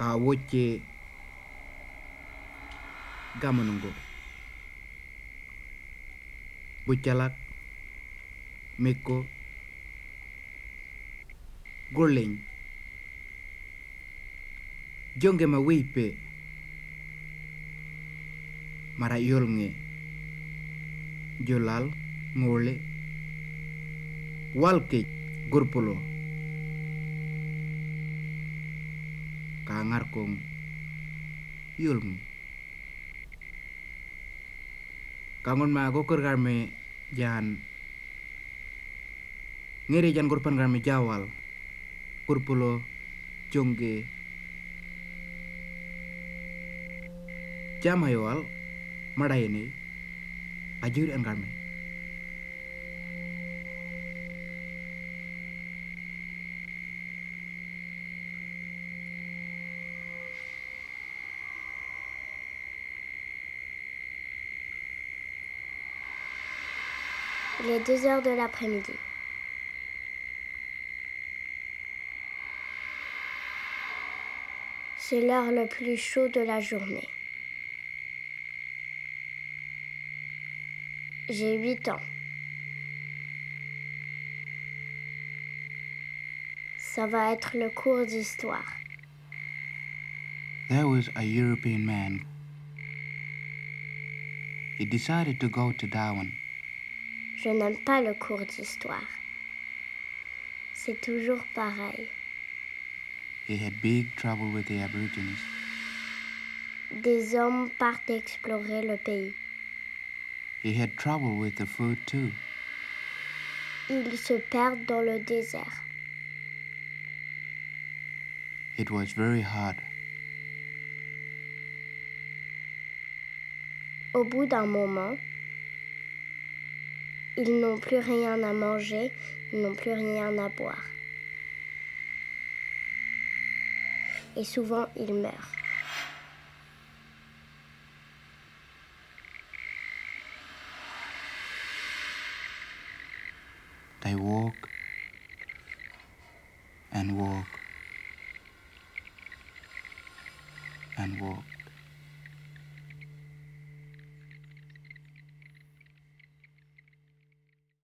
ka wocce gamanungo buccalak mekko golleñ jonge ma weype mara yolnge jolal ngole walke gorpolo ka ngarkong yolnge kangon ma gokor garme jan ngere jan gorpan garme jawal gorpolo jonge jamayowal madayene ajuri an garme Il est 2 heures de l'après-midi. C'est l'heure le plus chaud de la journée. J'ai 8 ans. Ça va être le cours d'histoire. There was a European man. He decided to go to Darwin. Je n'aime pas le cours d'histoire. C'est toujours pareil. He had big trouble with the Aborigines. Des hommes partent explorer le pays. He had trouble with the food too. Ils se perdent dans le désert. It was very hard. Au bout d'un moment, ils n'ont plus rien à manger, ils n'ont plus rien à boire. Et souvent, ils meurent. They walk and walk and walk.